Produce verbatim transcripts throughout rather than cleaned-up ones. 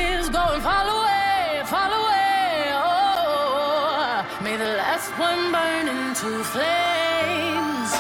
is going fall away, fall away. Oh, may the last one burn into flames.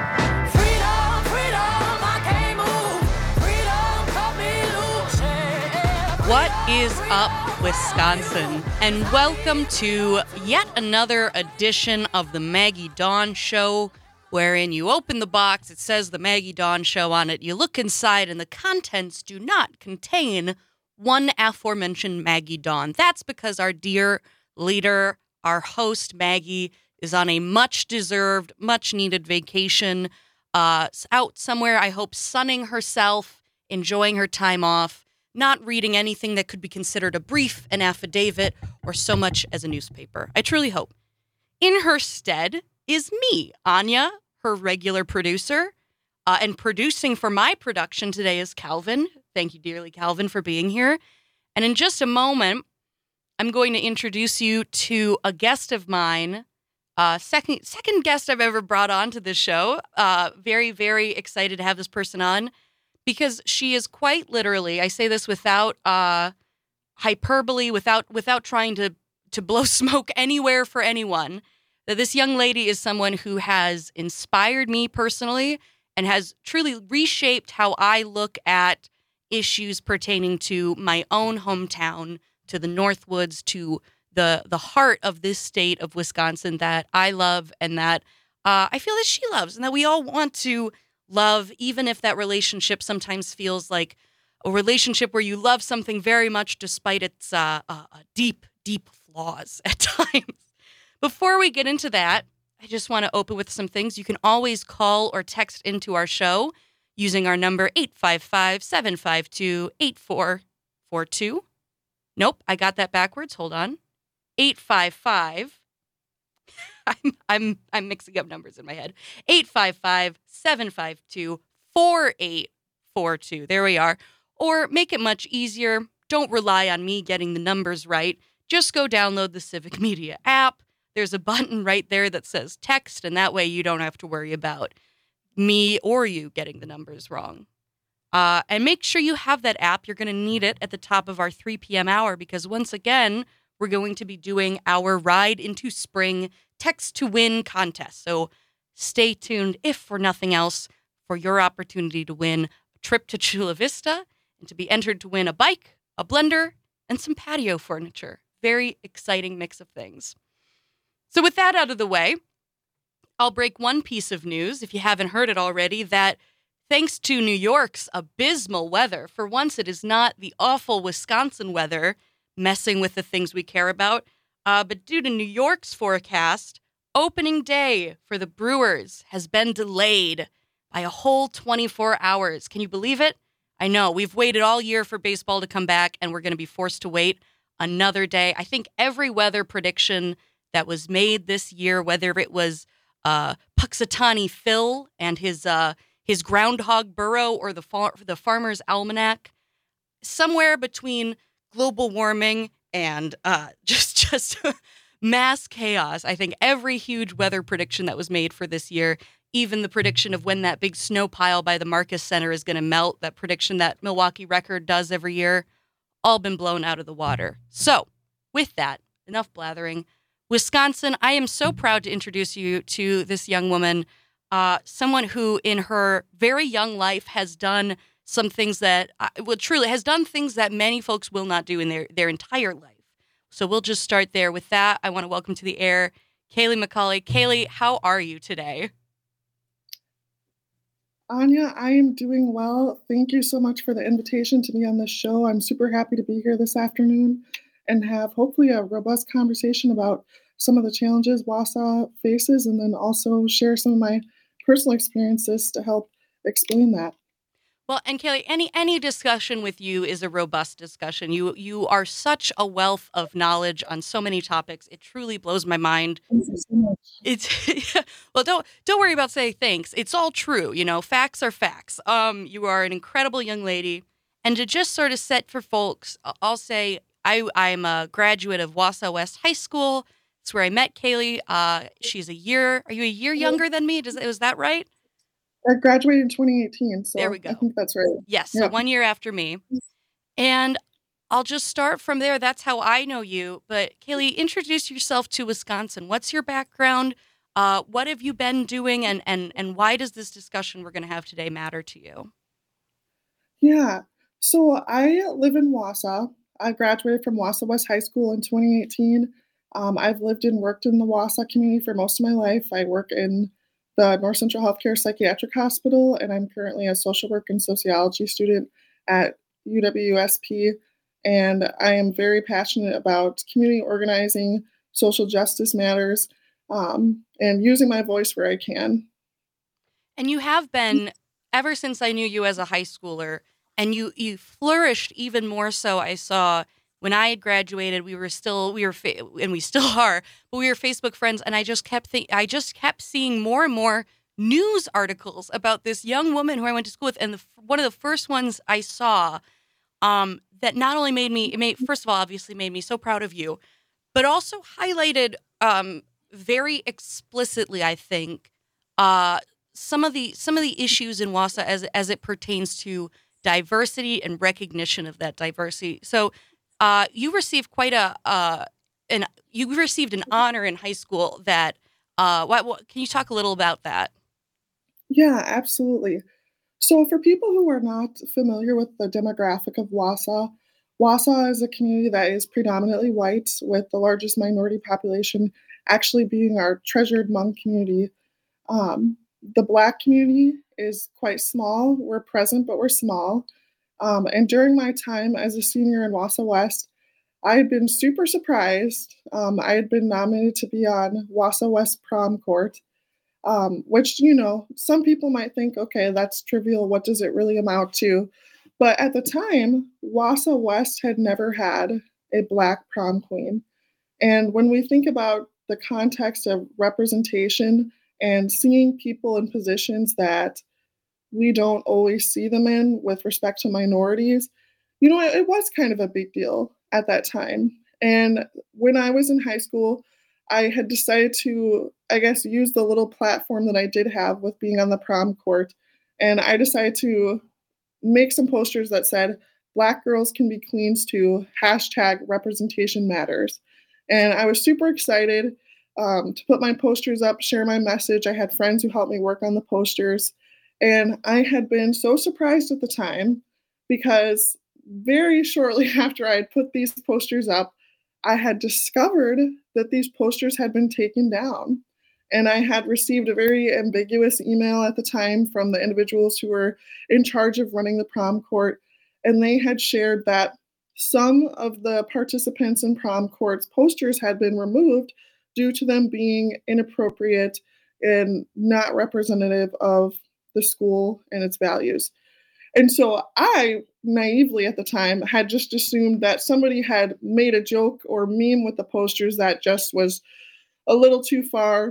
Freedom, freedom, I can't move. Freedom, cut me loose. Yeah, freedom, What is up, Wisconsin? And welcome to yet another edition of the Maggie Dawn Show, wherein you open the box, it says the Maggie Dawn Show on it, you look inside, and the contents do not contain one aforementioned Maggie Dawn. That's because our dear leader, our host, Maggie, is on a much-deserved, much-needed vacation, uh, out somewhere, I hope, sunning herself, enjoying her time off, not reading anything that could be considered a brief, an affidavit, or so much as a newspaper. I truly hope. In her stead is me, Anya, her regular producer, uh, and producing for my production today is Calvin. Thank you dearly, Calvin, for being here. And in just a moment, I'm going to introduce you to a guest of mine, uh, second second guest I've ever brought on to this show. Uh, very, very excited to have this person on because she is quite literally, I say this without uh, hyperbole, without without trying to, to blow smoke anywhere for anyone, that this young lady is someone who has inspired me personally and has truly reshaped how I look at issues pertaining to my own hometown, to the Northwoods, to the the heart of this state of Wisconsin that I love and that uh, I feel that she loves and that we all want to love, even if that relationship sometimes feels like a relationship where you love something very much despite its uh, uh, deep, deep flaws at times. Before we get into that, I just want to open with some things. You can always call or text into our show using our number eight five five, seven five two, eight four four two. Nope, I got that backwards. Hold on. eight five five. I'm I'm I'm mixing up numbers in my head. eight five five, seven five two, four eight four two. There we are. Or make it much easier. Don't rely on me getting the numbers right. Just go download the Civic Media app. There's a button right there that says text, and that way you don't have to worry about me or you getting the numbers wrong. Uh, and make sure you have that app. You're going to need it at the top of our three p.m. hour because once again, we're going to be doing our Ride into Spring Text to Win contest. So stay tuned, if for nothing else, for your opportunity to win a trip to Chula Vista and to be entered to win a bike, a blender, and some patio furniture. Very exciting mix of things. So with that out of the way, I'll break one piece of news, if you haven't heard it already, that thanks to New York's abysmal weather, for once it is not the awful Wisconsin weather messing with the things we care about, uh, but due to New York's forecast, opening day for the Brewers has been delayed by a whole twenty-four hours. Can you believe it? I know, we've waited all year for baseball to come back, and we're going to be forced to wait another day. I think every weather prediction that was made this year, whether it was uh, Puxatawny Phil and his uh, his Groundhog Burrow or the far- the Farmer's Almanac, somewhere between global warming and uh, just just mass chaos. I think every huge weather prediction that was made for this year, even the prediction of when that big snow pile by the Marcus Center is going to melt, that prediction that Milwaukee Record does every year, all been blown out of the water. So, with that, enough blathering. Wisconsin, I am so proud to introduce you to this young woman, uh, someone who in her very young life has done some things that, uh, well, truly has done things that many folks will not do in their, their entire life. So we'll just start there. With that, I want to welcome to the air Kaylee McCauley. Kaylee, how are you today? Anya, I am doing well. Thank you so much for the invitation to be on this show. I'm super happy to be here this afternoon and have hopefully a robust conversation about some of the challenges Wausau faces, and then also share some of my personal experiences to help explain that. Well, and Kaylee, any any discussion with you is a robust discussion. You you are such a wealth of knowledge on so many topics. It truly blows my mind. Thank you so much. It's well, don't don't worry about saying thanks. It's all true. You know, facts are facts. Um, you are an incredible young lady, and to just sort of set for folks, I'll say I I'm a graduate of Wausau West High School. It's where I met Kaylee. Uh, she's a year. Are you a year younger than me? Does was that right? I graduated in twenty eighteen, so There we go. I think that's right. Yes, so Yeah. one year after me. And I'll just start from there. That's how I know you. But Kaylee, introduce yourself to Wisconsin. What's your background? Uh, what have you been doing, and and and why does this discussion we're going to have today matter to you? Yeah. So I live in Wausau. I graduated from Wausau West High School in twenty eighteen. Um, I've lived and worked in the Wausau community for most of my life. I work in the North Central Healthcare Psychiatric Hospital, and I'm currently a social work and sociology student at U W S P. And I am very passionate about community organizing, social justice matters, um, and using my voice where I can. And you have been ever since I knew you as a high schooler, and you you flourished even more so. I saw when I had graduated, we were still we were fa- and we still are, but we were Facebook friends, and I just kept think I just kept seeing more and more news articles about this young woman who I went to school with, and the, one of the first ones I saw um, that not only made me it made first of all obviously made me so proud of you, but also highlighted um, very explicitly, I think, uh, some of the some of the issues in Wausau as as it pertains to diversity and recognition of that diversity. So, uh, you received quite a uh, an you received an honor in high school. That uh, what, what can you talk a little about that? Yeah, absolutely. So, for people who are not familiar with the demographic of Wausau, Wausau is a community that is predominantly white, with the largest minority population actually being our treasured Hmong community. Um, the Black community is quite small. We're present, but we're small. Um, and during my time as a senior in Wausau West, I had been super surprised. Um, I had been nominated to be on Wausau West prom court, um, which, you know, some people might think, okay, that's trivial. What does it really amount to? But at the time, Wausau West had never had a Black prom queen. And when we think about the context of representation and seeing people in positions that we don't always see them in with respect to minorities, you know, it, it was kind of a big deal at that time. And when I was in high school, I had decided to, I guess, use the little platform that I did have with being on the prom court. And I decided to make some posters that said, Black girls can be queens too, hashtag representation matters. And I was super excited um, to put my posters up, share my message. I had friends who helped me work on the posters. And I had been so surprised at the time because very shortly after I had put these posters up, I had discovered that these posters had been taken down. And I had received a very ambiguous email at the time from the individuals who were in charge of running the prom court. And they had shared that some of the participants in prom court's posters had been removed due to them being inappropriate and not representative of the school and its values. And so I naively at the time had just assumed that somebody had made a joke or meme with the posters that just was a little too far.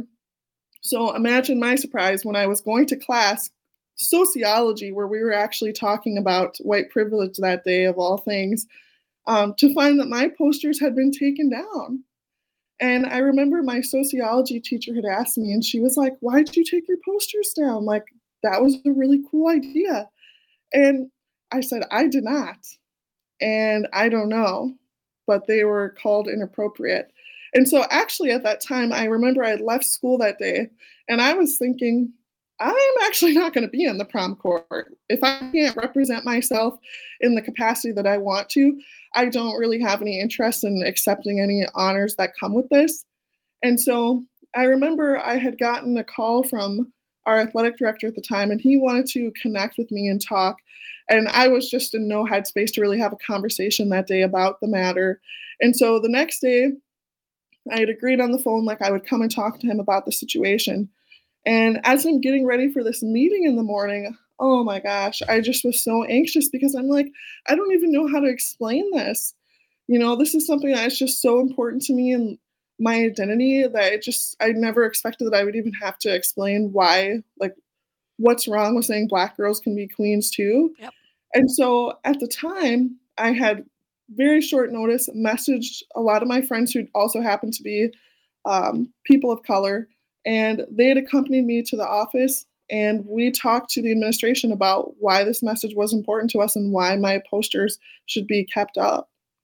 So imagine my surprise when I was going to class, sociology, where we were actually talking about white privilege that day of all things, um, to find that my posters had been taken down. And I remember my sociology teacher had asked me, and she was like, "Why did you take your posters down? Like, that was a really cool idea." And I said, "I did not. And I don't know, but they were called inappropriate." And so actually at that time, I remember I had left school that day and I was thinking, I'm actually not going to be in the prom court. If I can't represent myself in the capacity that I want to, I don't really have any interest in accepting any honors that come with this. And so I remember I had gotten a call from our athletic director at the time, and he wanted to connect with me and talk. And I was just in no headspace to really have a conversation that day about the matter. And so the next day, I had agreed on the phone like I would come and talk to him about the situation. And as I'm getting ready for this meeting in the morning, oh my gosh, I just was so anxious because I'm like, I don't even know how to explain this. You know, this is something that is just so important to me and my identity that I just, I never expected that I would even have to explain why, like, what's wrong with saying Black girls can be queens too. Yep. And so at the time, I had very short notice messaged a lot of my friends who also happened to be um, people of color, and they had accompanied me to the office, and we talked to the administration about why this message was important to us and why my posters should be kept up.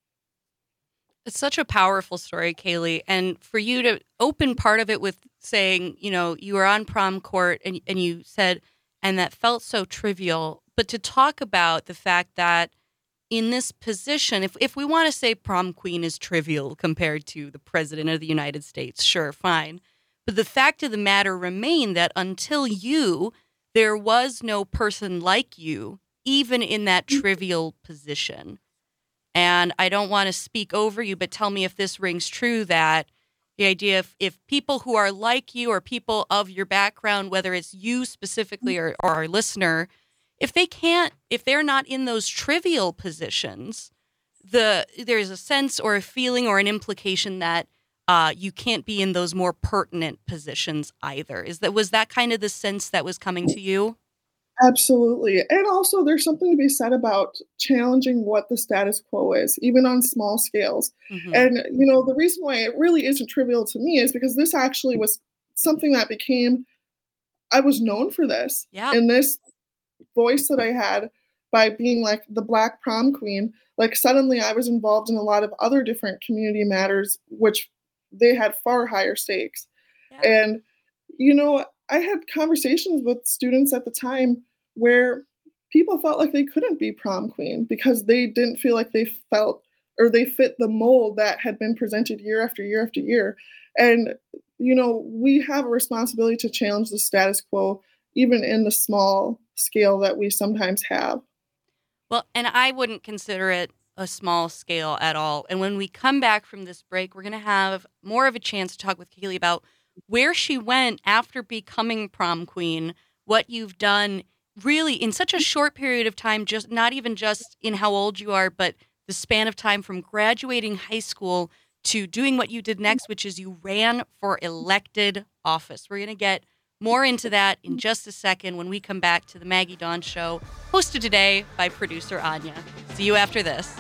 It's such a powerful story, Kaylee. And for you to open part of it with saying, you know, you were on prom court and, and you said, and that felt so trivial, but to talk about the fact that in this position, if, if we want to say prom queen is trivial compared to the president of the United States, sure, fine. But the fact of the matter remained that until you, there was no person like you, even in that trivial position. And I don't want to speak over you, but tell me if this rings true, that the idea of if people who are like you or people of your background, whether it's you specifically or, or our listener, if they can't, if they're not in those trivial positions, the there's a sense or a feeling or an implication that uh, you can't be in those more pertinent positions either. Is that was that kind of the sense that was coming to you? Absolutely. And also, there's something to be said about challenging what the status quo is, even on small scales. Mm-hmm. And, you know, the reason why it really isn't trivial to me is because this actually was something that became, I was known for this. Yeah. And this voice that I had by being like the Black prom queen, like suddenly I was involved in a lot of other different community matters, which they had far higher stakes. Yeah. And, you know, I had conversations with students at the time where people felt like they couldn't be prom queen because they didn't feel like they felt or they fit the mold that had been presented year after year after year. And, you know, we have a responsibility to challenge the status quo, even in the small scale that we sometimes have. Well, and I wouldn't consider it a small scale at all. And when we come back from this break, we're going to have more of a chance to talk with Kaylee about where she went after becoming prom queen, what you've done really in such a short period of time, just not even just in how old you are, but the span of time from graduating high school to doing what you did next, which is you ran for elected office. We're going to get more into that in just a second when we come back to the Maggie Dawn Show, hosted today by producer Anya. See you after this.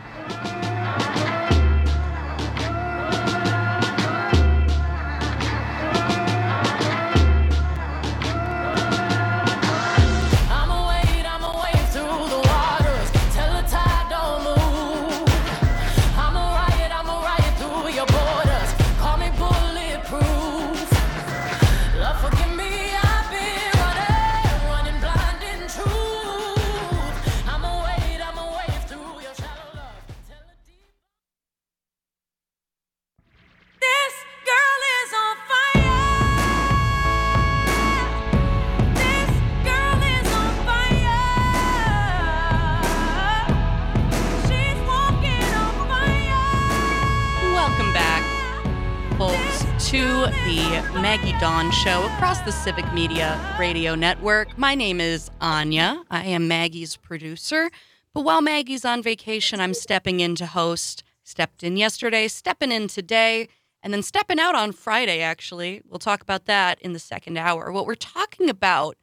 To the Maggie Dawn Show across the Civic Media Radio Network. My name is Anya. I am Maggie's producer. But while Maggie's on vacation, I'm stepping in to host. Stepped in yesterday, stepping in today, and then stepping out on Friday, actually. We'll talk about that in the second hour. What we're talking about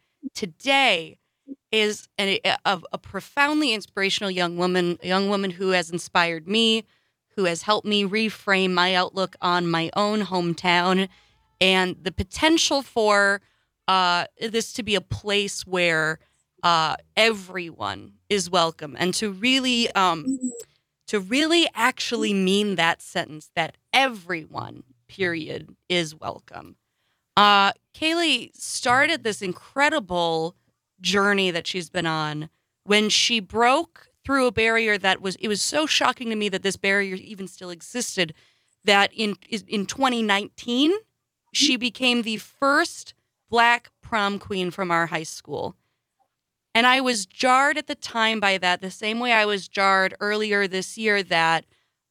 today is a, a, a profoundly inspirational young woman, a young woman who has inspired me, who has helped me reframe my outlook on my own hometown and the potential for uh, this to be a place where uh, everyone is welcome, and to really, um, to really actually mean that sentence, that everyone, period, is welcome. Uh, Kaylee started this incredible journey that she's been on when she broke through a barrier that was, it was so shocking to me that this barrier even still existed, that in in twenty nineteen, she became the first Black prom queen from our high school. And I was jarred at the time by that, the same way I was jarred earlier this year that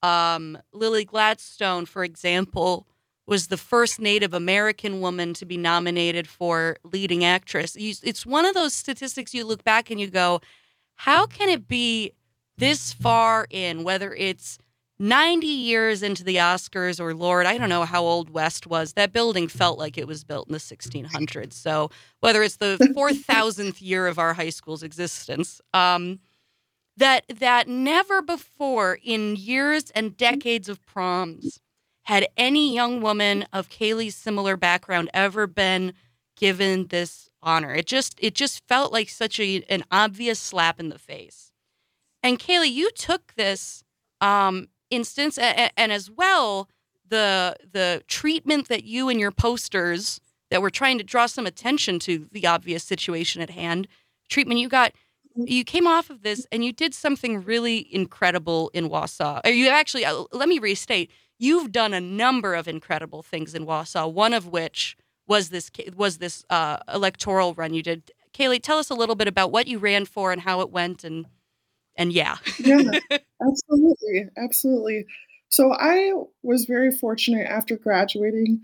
um, Lily Gladstone, for example, was the first Native American woman to be nominated for leading actress. It's one of those statistics you look back and you go, how can it be this far in, whether it's ninety years into the Oscars or, Lord, I don't know how old West was. That building felt like it was built in the sixteen hundreds. So whether it's the four thousandth year of our high school's existence, um, that that never before in years and decades of proms had any young woman of Kaylee's similar background ever been given this honor. It just it just felt like such a an obvious slap in the face. And Kaylee, you took this um, instance, and, and as well, the the treatment that you and your posters that were trying to draw some attention to the obvious situation at hand, treatment you got, you came off of this and you did something really incredible in Wausau. Or you actually, uh, let me restate, you've done a number of incredible things in Wausau, one of which was this was this uh, electoral run you did. Kaylee, tell us a little bit about what you ran for and how it went, and and yeah. Yeah, absolutely, absolutely. So I was very fortunate after graduating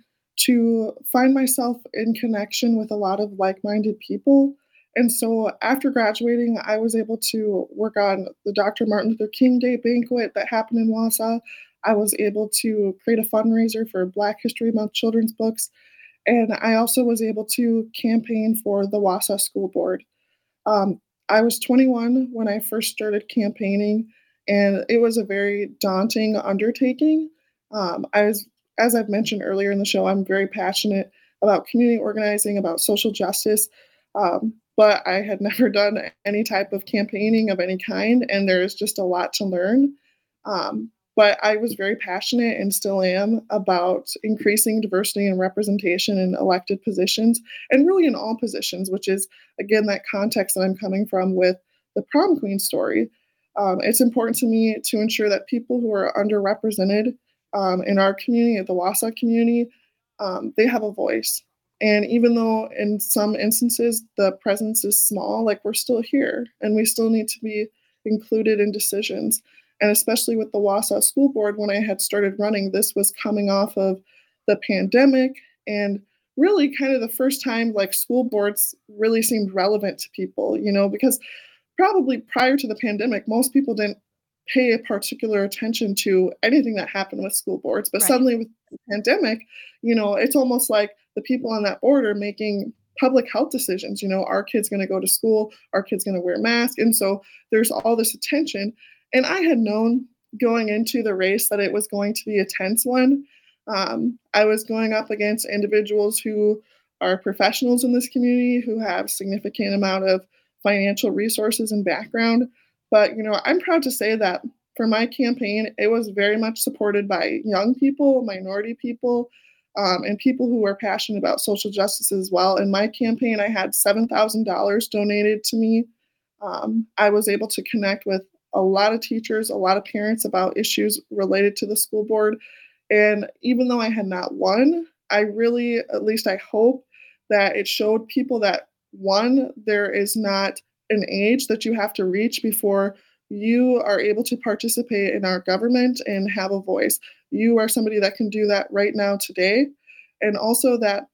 to find myself in connection with a lot of like-minded people. And so after graduating, I was able to work on the Doctor Martin Luther King Day banquet that happened in Wausau. I was able to create a fundraiser for Black History Month children's books. And I also was able to campaign for the Wausau School Board. Um, I was twenty-one when I first started campaigning, and it was a very daunting undertaking. Um, I was, as I've mentioned earlier in the show, I'm very passionate about community organizing, about social justice, um, but I had never done any type of campaigning of any kind, and there's just a lot to learn. Um, but I was very passionate and still am about increasing diversity and representation in elected positions, and really in all positions, which is, again, that context that I'm coming from with the prom queen story. Um, it's important to me to ensure that people who are underrepresented um, in our community, the Wausau community, um, they have a voice. And even though in some instances the presence is small, like we're still here and we still need to be included in decisions. And especially with the Wausau School Board, when I had started running, this was coming off of the pandemic and really kind of the first time like school boards really seemed relevant to people, you know, because probably prior to the pandemic, most people didn't pay a particular attention to anything that happened with school boards. But Right. suddenly with the pandemic, you know, it's almost like the people on that board are making public health decisions. You know, our kid's going to go to school, our kid's going to wear a mask. And so there's all this attention. And I had known going into the race that it was going to be a tense one. Um, I was going up against individuals who are professionals in this community, who have significant amount of financial resources and background. But, you know, I'm proud to say that for my campaign, it was very much supported by young people, minority people, um, and people who were passionate about social justice as well. In my campaign, I had seven thousand dollars donated to me. Um, I was able to connect with a lot of teachers, a lot of parents about issues related to the school board. And even though I had not won, I really, at least I hope, that it showed people that, one, there is not an age that you have to reach before you are able to participate in our government and have a voice. You are somebody that can do that right now today. And also that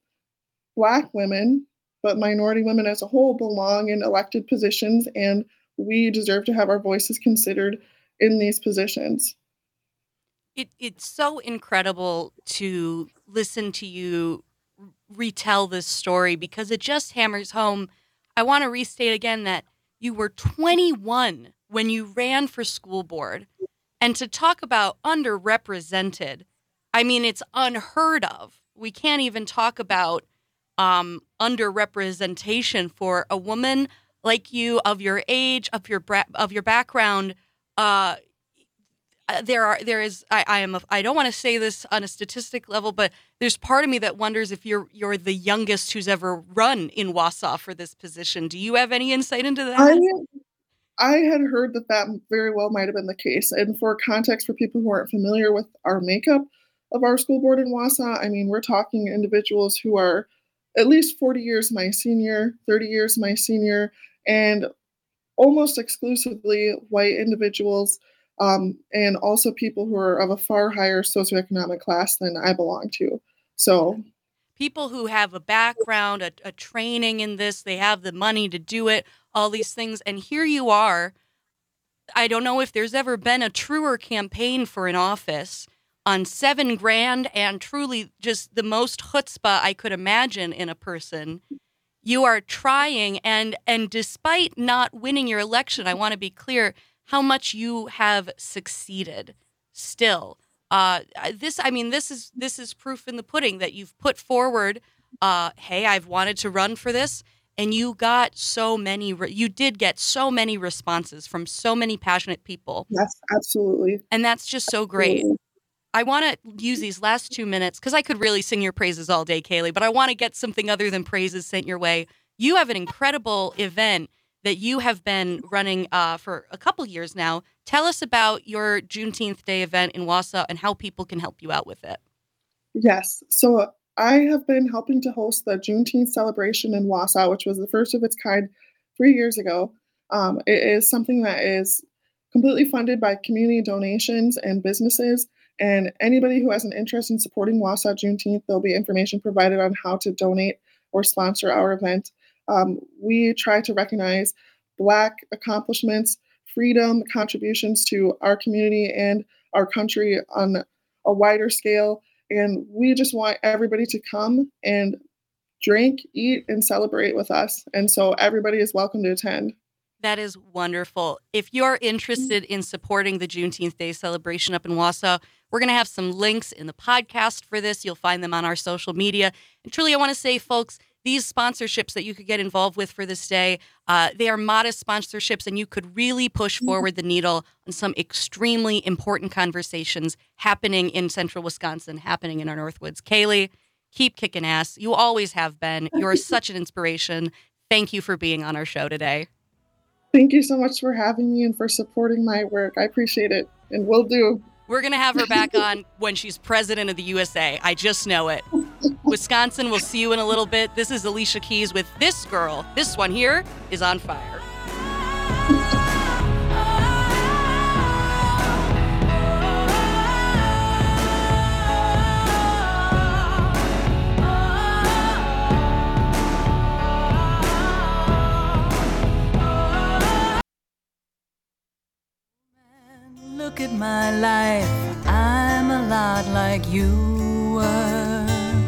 Black women, but minority women as a whole, belong in elected positions, and we deserve to have our voices considered in these positions. It, it's so incredible to listen to you retell this story because it just hammers home. I want to restate again that you were twenty-one when you ran for school board. And to talk about underrepresented, I mean, it's unheard of. We can't even talk about um, underrepresentation for a woman like you, of your age, of your bra- of your background. Uh, there are there is I, I am a, I don't want to say this on a statistic level, but there's part of me that wonders if you're you're the youngest who's ever run in Wausau for this position. Do you have any insight into that? I I had heard that that very well might have been the case. And for context, for people who aren't familiar with our makeup of our school board in Wausau, I mean, we're talking individuals who are at least forty years my senior, thirty years my senior, and almost exclusively white individuals, um, and also people who are of a far higher socioeconomic class than I belong to. So people who have a background, a, a training in this, they have the money to do it, all these things. And here you are. I don't know if there's ever been a truer campaign for an office on seven grand and truly just the most chutzpah I could imagine in a person. You are trying, and and despite not winning your election, I want to be clear how much you have succeeded still. Uh, this, I mean, this is this is proof in the pudding that you've put forward, uh, hey, I've wanted to run for this, and you got so many, re- you did get so many responses from so many passionate people. Yes, absolutely. And that's just so great. Absolutely. I want to use these last two minutes because I could really sing your praises all day, Kaylee, but I want to get something other than praises sent your way. You have an incredible event that you have been running uh, for a couple years now. Tell us about your Juneteenth Day event in Wausau and how people can help you out with it. Yes. So I have been helping to host the Juneteenth celebration in Wausau, which was the first of its kind three years ago. Um, it is something that is completely funded by community donations and businesses. And anybody who has an interest in supporting Wausau Juneteenth, there'll be information provided on how to donate or sponsor our event. Um, we try to recognize Black accomplishments, freedom, contributions to our community and our country on a wider scale. And we just want everybody to come and drink, eat, and celebrate with us. And so everybody is welcome to attend. That is wonderful. If you're interested in supporting the Juneteenth Day celebration up in Wausau, we're going to have some links in the podcast for this. You'll find them on our social media. And truly, I want to say, folks, these sponsorships that you could get involved with for this day, uh, they are modest sponsorships, and you could really push forward the needle on some extremely important conversations happening in central Wisconsin, happening in our Northwoods. Kaylee, keep kicking ass. You always have been. You're such an inspiration. Thank you for being on our show today. Thank you so much for having me and for supporting my work. I appreciate it, and will do. We're going to have her back on when she's president of the U S A. I just know it. Wisconsin, we'll see you in a little bit. This is Alicia Keys with This Girl. This one here is on fire. Look at my life, I'm a lot like you were.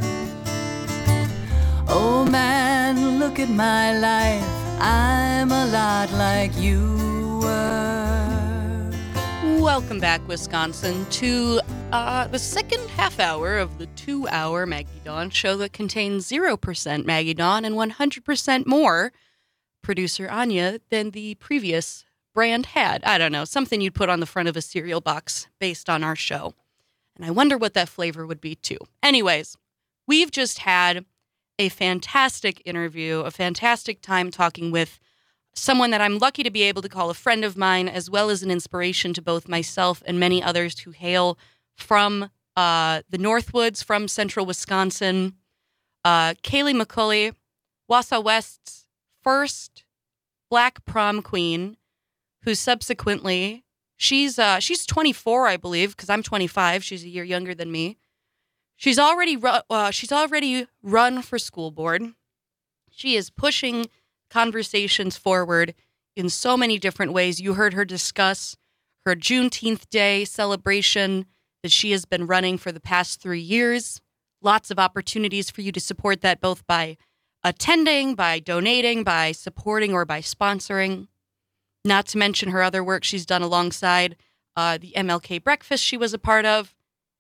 Oh man, look at my life, I'm a lot like you were. Welcome back, Wisconsin, to uh, the second half hour of the two-hour Maggie Dawn show that contains zero percent Maggie Dawn and one hundred percent more producer Anya than the previous brand had. I don't know, something you'd put on the front of a cereal box based on our show. And I wonder what that flavor would be too. Anyways, we've just had a fantastic interview, a fantastic time talking with someone that I'm lucky to be able to call a friend of mine, as well as an inspiration to both myself and many others who hail from uh, the Northwoods, from central Wisconsin. Uh, Kaylee McCulley, Wausau West's first Black prom queen, who subsequently, she's uh, she's twenty-four, I believe, because I'm twenty-five. She's a year younger than me. She's already ru- uh, she's already run for school board. She is pushing conversations forward in so many different ways. You heard her discuss her Juneteenth Day celebration that she has been running for the past three years. Lots of opportunities for you to support that, both by attending, by donating, by supporting, or by sponsoring. Not to mention her other work she's done alongside uh, the M L K breakfast she was a part of.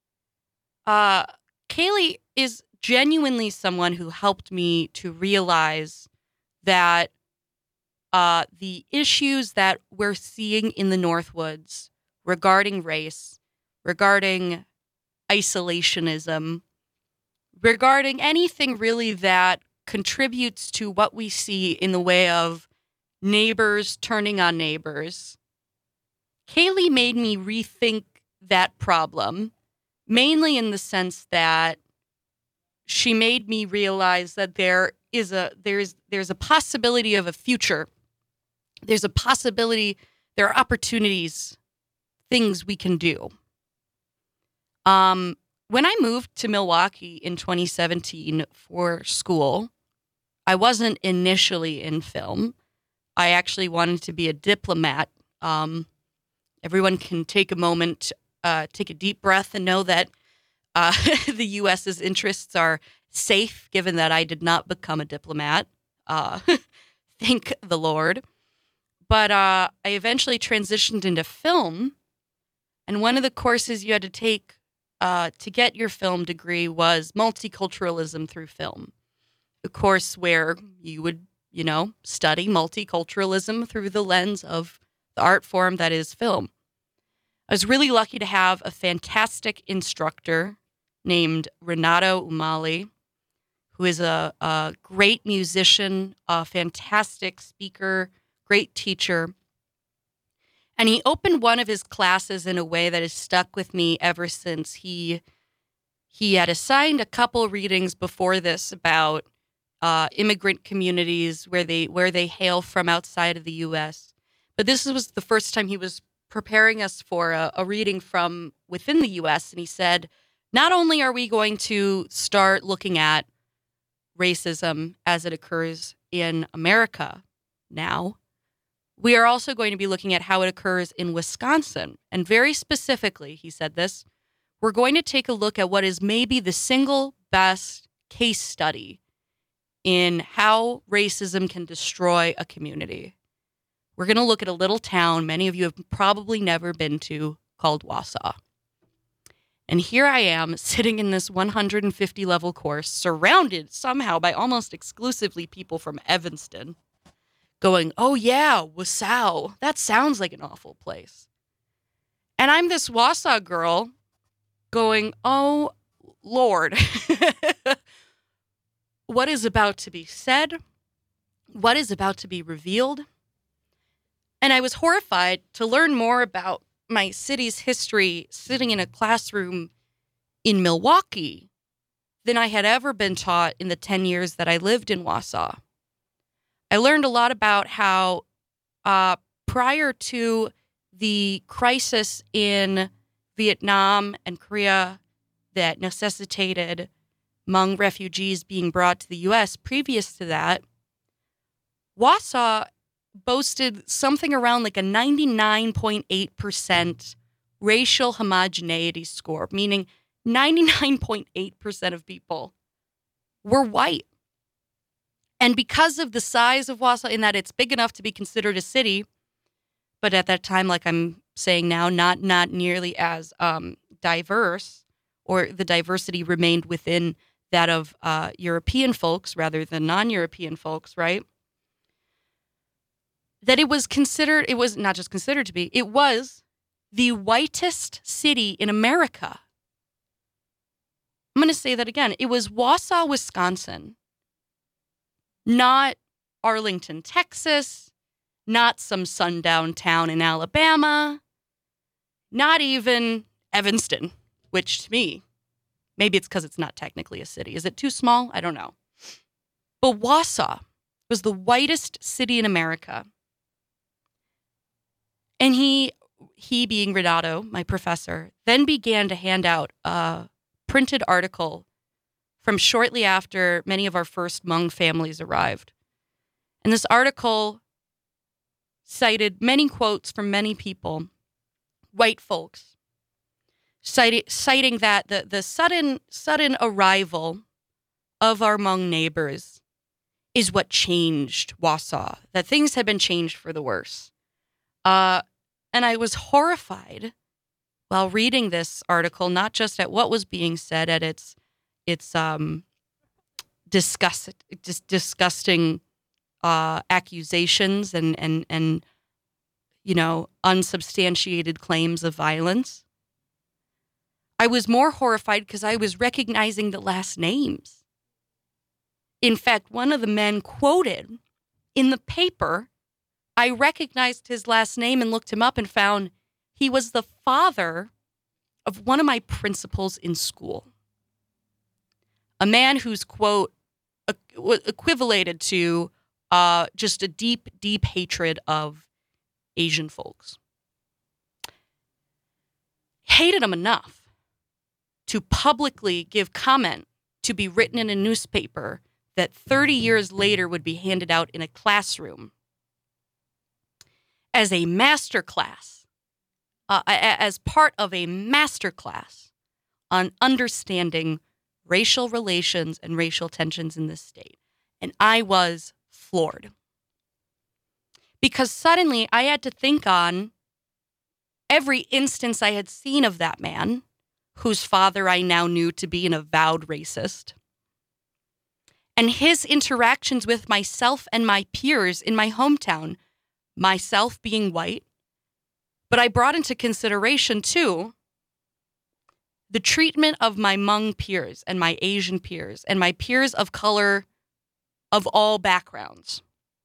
Uh, Kaylee is genuinely someone who helped me to realize that uh, the issues that we're seeing in the Northwoods regarding race, regarding isolationism, regarding anything really that contributes to what we see in the way of neighbors turning on neighbors. Kaylee made me rethink that problem, mainly in the sense that she made me realize that there is a there's there's a possibility of a future. There's a possibility, there are opportunities, things we can do. Um, when I moved to Milwaukee in twenty seventeen for school, I wasn't initially in film. I actually wanted to be a diplomat. Um, everyone can take a moment, uh, take a deep breath, and know that uh, the U S's interests are safe, given that I did not become a diplomat. Uh, thank the Lord. But uh, I eventually transitioned into film, and one of the courses you had to take uh, to get your film degree was multiculturalism through film, a course where you would you know, study multiculturalism through the lens of the art form that is film. I was really lucky to have a fantastic instructor named Renato Umali, who is a, a great musician, a fantastic speaker, great teacher. And he opened one of his classes in a way that has stuck with me ever since. He he had assigned a couple readings before this about uh, immigrant communities where they where they hail from outside of the U S. But this was the first time he was preparing us for a, a reading from within the U S. And he said, not only are we going to start looking at racism as it occurs in America now, we are also going to be looking at how it occurs in Wisconsin. And very specifically, he said this, we're going to take a look at what is maybe the single best case study in how racism can destroy a community. We're going to look at a little town many of you have probably never been to called Wausau. And here I am sitting in this one hundred fifty level course, surrounded somehow by almost exclusively people from Evanston, going, oh yeah, Wausau, that sounds like an awful place. And I'm this Wausau girl going, oh Lord, what is about to be said? What is about to be revealed? And I was horrified to learn more about my city's history sitting in a classroom in Milwaukee than I had ever been taught in the ten years that I lived in Wausau. I learned a lot about how uh, prior to the crisis in Vietnam and Korea that necessitated Hmong refugees being brought to the U S, previous to that, Wausau boasted something around like a ninety-nine point eight percent racial homogeneity score, meaning ninety-nine point eight percent of people were white. And because of the size of Wausau, in that it's big enough to be considered a city, but at that time, like I'm saying now, not not nearly as um, diverse, or the diversity remained within that of uh, European folks rather than non-European folks, right? That it was considered, it was not just considered to be, it was the whitest city in America. I'm going to say that again. It was Wausau, Wisconsin, not Arlington, Texas, not some sundown town in Alabama, not even Evanston, which to me, maybe it's because it's not technically a city. Is it too small? I don't know. But Wausau was the whitest city in America. And he, he being Renato, my professor, then began to hand out a printed article from shortly after many of our first Hmong families arrived. And this article cited many quotes from many people, white folks, citing, citing that the, the sudden, sudden arrival of our Hmong neighbors is what changed Wausau, that things had been changed for the worse. Uh, and I was horrified while reading this article, not just at what was being said, at its its um, disgust, dis- disgusting uh, accusations and, and, and, you know, unsubstantiated claims of violence. I was more horrified because I was recognizing the last names. In fact, one of the men quoted in the paper, I recognized his last name and looked him up and found he was the father of one of my principals in school. A man whose quote equivalated to uh, just a deep, deep hatred of Asian folks. Hated him enough to publicly give comment to be written in a newspaper that thirty years later would be handed out in a classroom as a master class, uh, as part of a master class on understanding racial relations and racial tensions in this state. And I was floored. Because suddenly I had to think on every instance I had seen of that man, whose father I now knew to be an avowed racist, and his interactions with myself and my peers in my hometown, myself being white, but I brought into consideration, too, the treatment of my Hmong peers and my Asian peers and my peers of color of all backgrounds.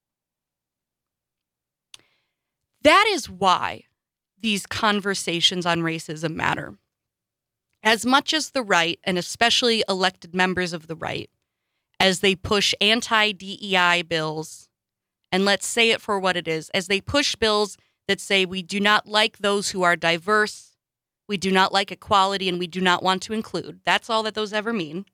That is why these conversations on racism matter. As much as the right, and especially elected members of the right, as they push anti-D E I bills, and let's say it for what it is, as they push bills that say we do not like those who are diverse, we do not like equality, and we do not want to include. That's all that those ever mean.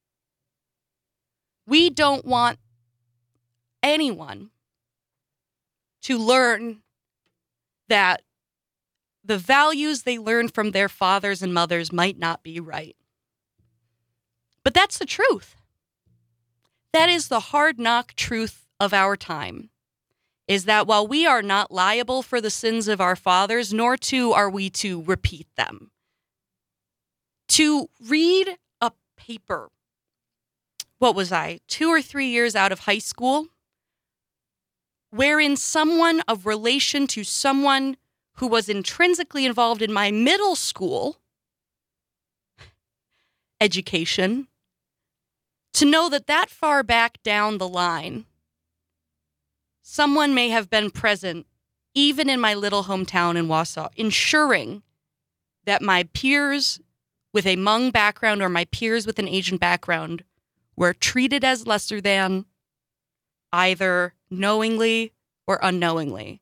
We don't want anyone to learn that the values they learn from their fathers and mothers might not be right. But that's the truth. That is the hard knock truth of our time, is that while we are not liable for the sins of our fathers, nor too are we to repeat them. To read a paper, what was I, two or three years out of high school, wherein someone of relation to someone who was intrinsically involved in my middle school education, to know that that far back down the line, someone may have been present, even in my little hometown in Wausau, ensuring that my peers with a Hmong background or my peers with an Asian background were treated as lesser than, either knowingly or unknowingly.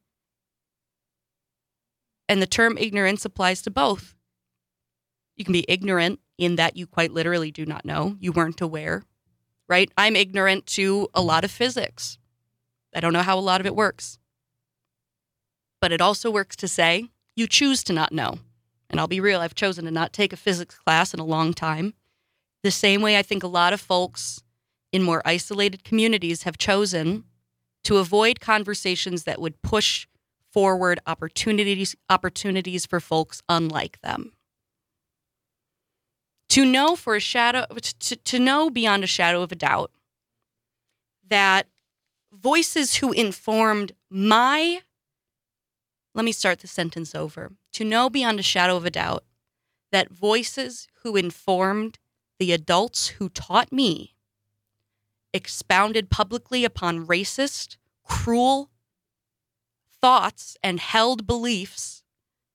And the term ignorance applies to both. You can be ignorant in that you quite literally do not know. You weren't aware, right? I'm ignorant to a lot of physics. I don't know how a lot of it works. But it also works to say you choose to not know. And I'll be real, I've chosen to not take a physics class in a long time. The same way I think a lot of folks in more isolated communities have chosen to avoid conversations that would push forward opportunities opportunities for folks unlike them. To know for a shadow, to, to know beyond a shadow of a doubt that voices who informed my, let me start the sentence over. To know beyond a shadow of a doubt that voices who informed the adults who taught me expounded publicly upon racist, cruel thoughts and held beliefs,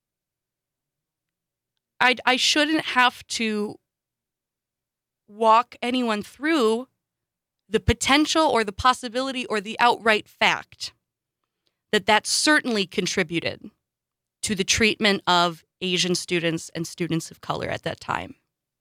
I, I shouldn't have to walk anyone through the potential or the possibility or the outright fact that that certainly contributed to the treatment of Asian students and students of color at that time.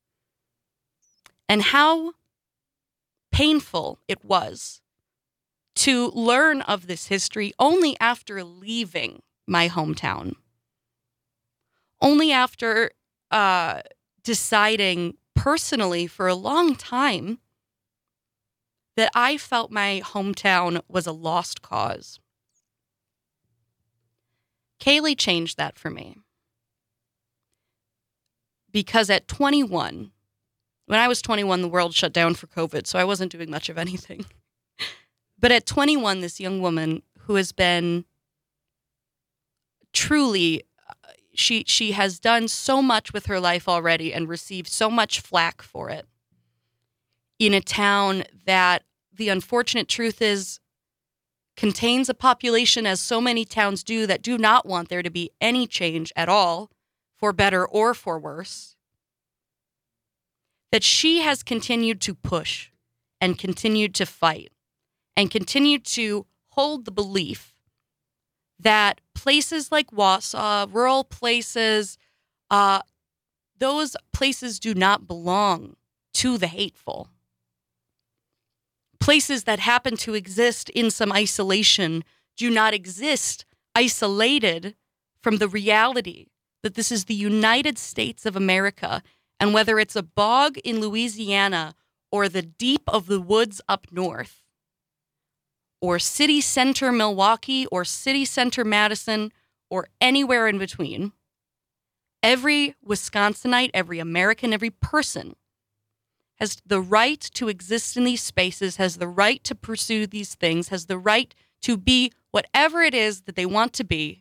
And how painful it was to learn of this history only after leaving my hometown. Only after uh, deciding personally for a long time that I felt my hometown was a lost cause. Kaylee changed that for me. Because at twenty-one, when I was twenty-one, the world shut down for COVID, so I wasn't doing much of anything. But at twenty-one, this young woman who has been truly, she she has done so much with her life already and received so much flack for it in a town that the unfortunate truth is contains a population, as so many towns do, that do not want there to be any change at all, for better or for worse, that she has continued to push and continued to fight and continued to hold the belief that places like Wausau, rural places, uh, those places do not belong to the hateful. Places that happen to exist in some isolation do not exist isolated from the reality that this is the United States of America, and whether it's a bog in Louisiana or the deep of the woods up north, or city center Milwaukee or city center Madison, or anywhere in between, every Wisconsinite, every American, every person has the right to exist in these spaces, has the right to pursue these things, has the right to be whatever it is that they want to be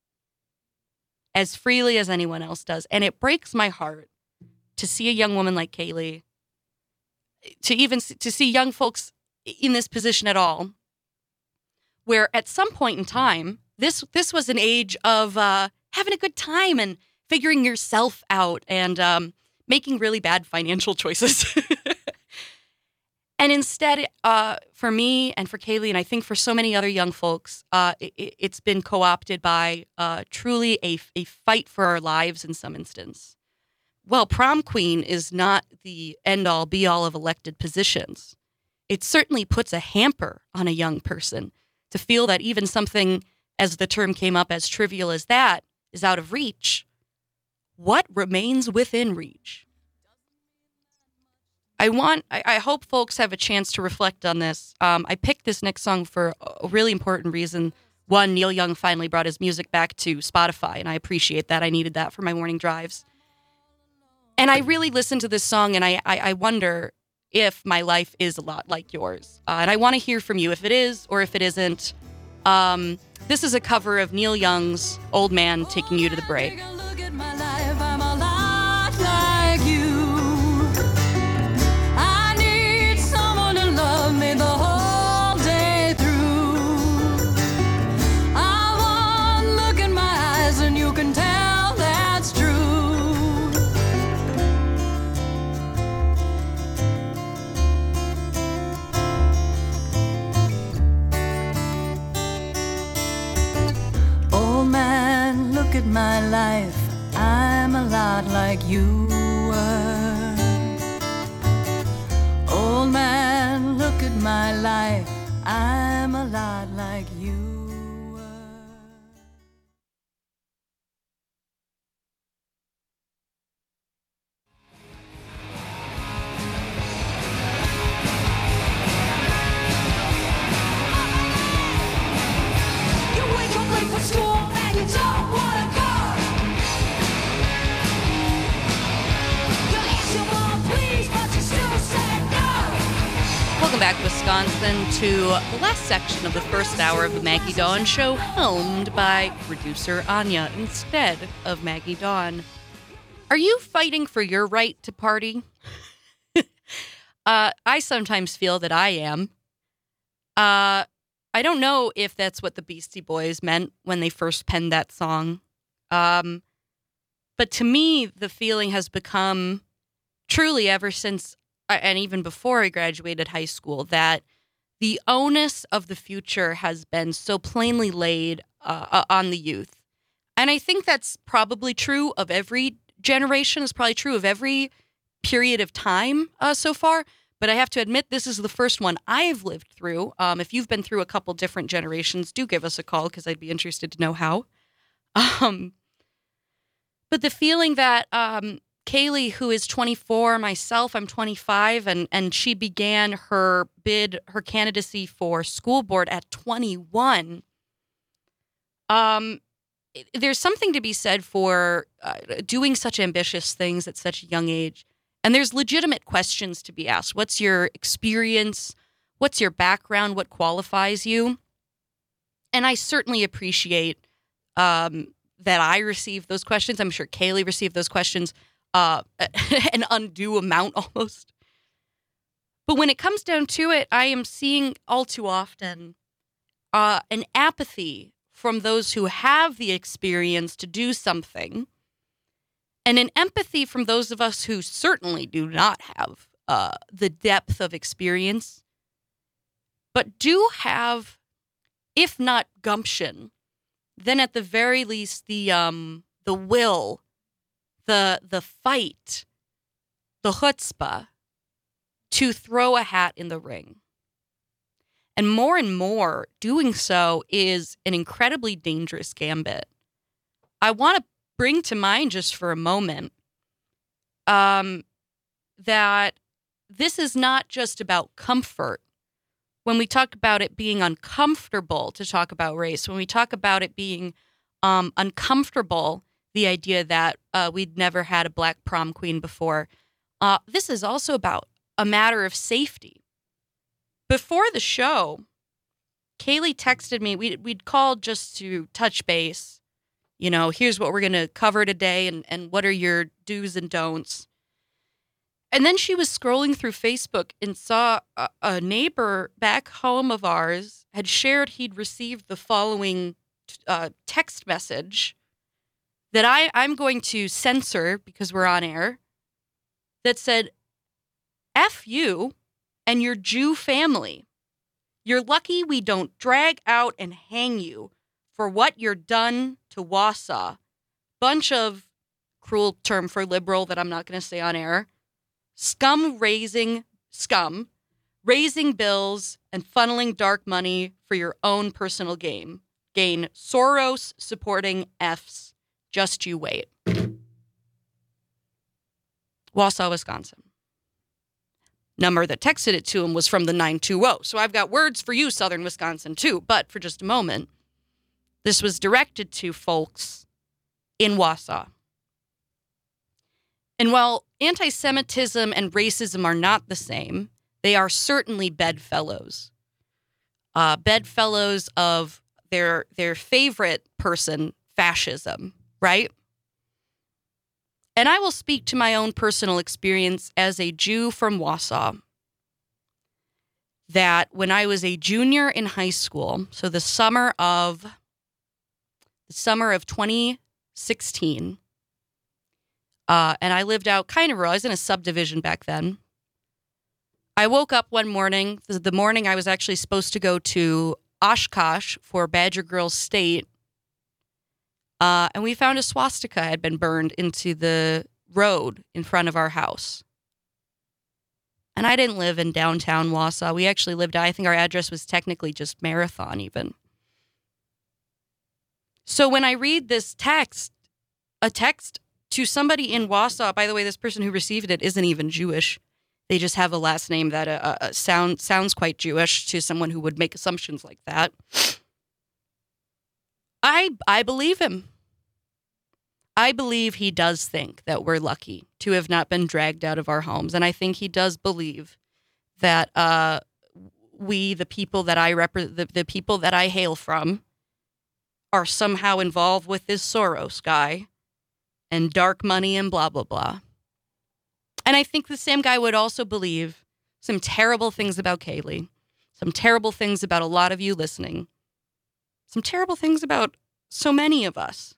as freely as anyone else does. And it breaks my heart to see a young woman like Kaylee, to even to see young folks in this position at all, where at some point in time, this this was an age of uh, having a good time and figuring yourself out and um, making really bad financial choices. And instead, uh, for me and for Kaylee, and I think for so many other young folks, uh, it, it's been co-opted by uh, truly a, a fight for our lives in some instance. Well, prom queen is not the end-all, be-all of elected positions. It certainly puts a hamper on a young person to feel that even something, as the term came up, as trivial as that, is out of reach. What remains within reach? I want, I, I hope folks have a chance to reflect on this. Um, I picked this next song for a really important reason. One, Neil Young finally brought his music back to Spotify, and I appreciate that. I needed that for my morning drives. And I really listened to this song, and I, I, I wonder if my life is a lot like yours. Uh, and I want to hear from you if it is or if it isn't. Um, this is a cover of Neil Young's Old Man Taking You to the Break. Look at my life, I'm a lot like you were. Old man, look at my life, I'm a lot like you were. You wake up late for school and you don't want to go. You ask your mom please, but you still say no. Welcome back, Wisconsin, to the last section of the first hour of the Maggie Dawn Show, helmed by producer Anya instead of Maggie Dawn. Are you fighting for your right to party? uh, I sometimes feel that I am. Uh, I don't know if that's what the Beastie Boys meant when they first penned that song. Um, but to me, the feeling has become truly ever since, and even before I graduated high school, that the onus of the future has been so plainly laid uh, on the youth. And I think that's probably true of every generation. It's probably true of every period of time uh, so far. But I have to admit, this is the first one I've lived through. Um, if you've been through a couple different generations, do give us a call because I'd be interested to know how. Um, but the feeling that um, Kaylee, who is twenty-four, myself, I'm twenty-five, and, and she began her bid, her candidacy for school board at twenty-one. Um, there's something to be said for uh, doing such ambitious things at such a young age. And there's legitimate questions to be asked. What's your experience? What's your background? What qualifies you? And I certainly appreciate um, that I received those questions. I'm sure Kaylee received those questions, uh, an undue amount almost. But when it comes down to it, I am seeing all too often uh, an apathy from those who have the experience to do something, and an empathy from those of us who certainly do not have uh, the depth of experience, but do have, if not gumption, then at the very least the um the will, the the fight, the chutzpah to throw a hat in the ring. And more and more, doing so is an incredibly dangerous gambit. I want to bring to mind just for a moment um, that this is not just about comfort. When we talk about it being uncomfortable to talk about race, when we talk about it being um, uncomfortable, the idea that uh, we'd never had a black prom queen before, uh, this is also about a matter of safety. Before the show, Kaylee texted me. We'd, we'd called just to touch base. You know, here's what we're going to cover today and, and what are your do's and don'ts. And then she was scrolling through Facebook and saw a, a neighbor back home of ours had shared he'd received the following uh, text message that I, I'm going to censor because we're on air, that said, F you and your Jew family. You're lucky we don't drag out and hang you for what you're done to Wausau. Bunch of, cruel term for liberal that I'm not going to say on air, scum raising, scum, raising bills and funneling dark money for your own personal gain. Gain Soros supporting Fs. Just you wait. Wausau, Wisconsin. Number that texted it to him was from the nine two zero. So I've got words for you, Southern Wisconsin, too. But for just a moment, this was directed to folks in Wausau. And while anti-Semitism and racism are not the same, they are certainly bedfellows. Uh, bedfellows of their their favorite person, fascism, right? And I will speak to my own personal experience as a Jew from Wausau. That when I was a junior in high school, so the summer of the summer of twenty sixteen, uh, and I lived out kind of rural. I was in a subdivision back then. I woke up one morning, the morning I was actually supposed to go to Oshkosh for Badger Girls State, uh, and we found a swastika had been burned into the road in front of our house. And I didn't live in downtown Wausau. We actually lived, I think our address was technically just Marathon even. So when I read this text, a text to somebody in Wausau, by the way, this person who received it isn't even Jewish. They just have a last name that uh, uh, sound, sounds quite Jewish to someone who would make assumptions like that. I I believe him. I believe he does think that we're lucky to have not been dragged out of our homes. And I think he does believe that uh, we, the people that I rep- the, the people that I hail from, are somehow involved with this Soros guy and dark money and blah, blah, blah. And I think the same guy would also believe some terrible things about Kaylee, some terrible things about a lot of you listening, some terrible things about so many of us.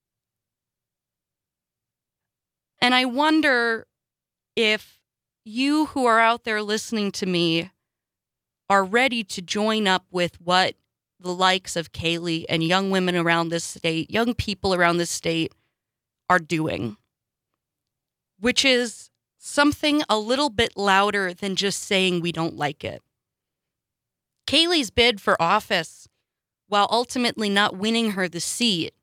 And I wonder if you who are out there listening to me are ready to join up with what the likes of Kaylee and young women around this state, young people around this state are doing, which is something a little bit louder than just saying we don't like it. Kaylee's bid for office, while ultimately not winning her the seat,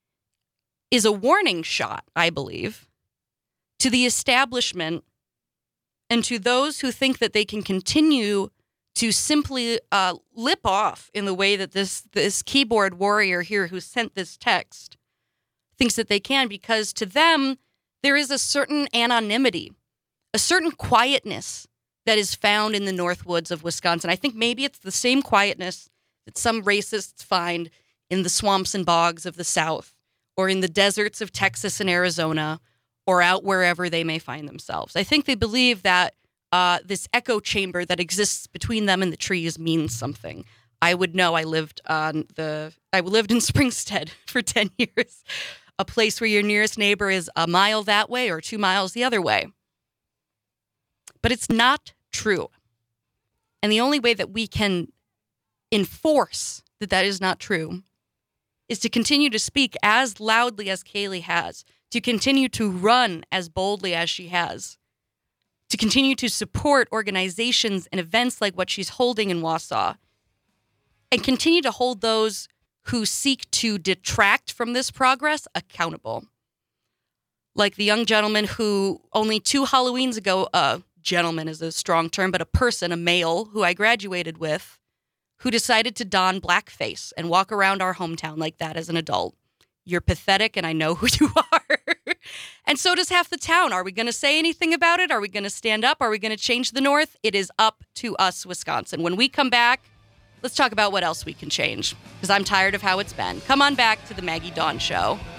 is a warning shot, I believe, to the establishment and to those who think that they can continue to simply uh, lip off in the way that this this keyboard warrior here who sent this text thinks that they can, because to them, there is a certain anonymity, a certain quietness that is found in the North Woods of Wisconsin. I think maybe it's the same quietness that some racists find in the swamps and bogs of the South, or in the deserts of Texas and Arizona, or out wherever they may find themselves. I think they believe that uh, this echo chamber that exists between them and the trees means something. I would know. I lived on the. I lived in Springstead for ten years, a place where your nearest neighbor is a mile that way or two miles the other way. But it's not true. And the only way that we can enforce that that is not true is to continue to speak as loudly as Kaylee has, to continue to run as boldly as she has, to continue to support organizations and events like what she's holding in Wausau, and continue to hold those who seek to detract from this progress accountable. Like the young gentleman who only two Halloweens ago, uh, gentleman is a strong term, but a person, a male who I graduated with, who decided to don blackface and walk around our hometown like that as an adult. You're pathetic, and I know who you are. And so does half the town. Are we going to say anything about it? Are we going to stand up? Are we going to change the North? It is up to us, Wisconsin. When we come back, let's talk about what else we can change, because I'm tired of how it's been. Come on back to the Maggie Dawn Show.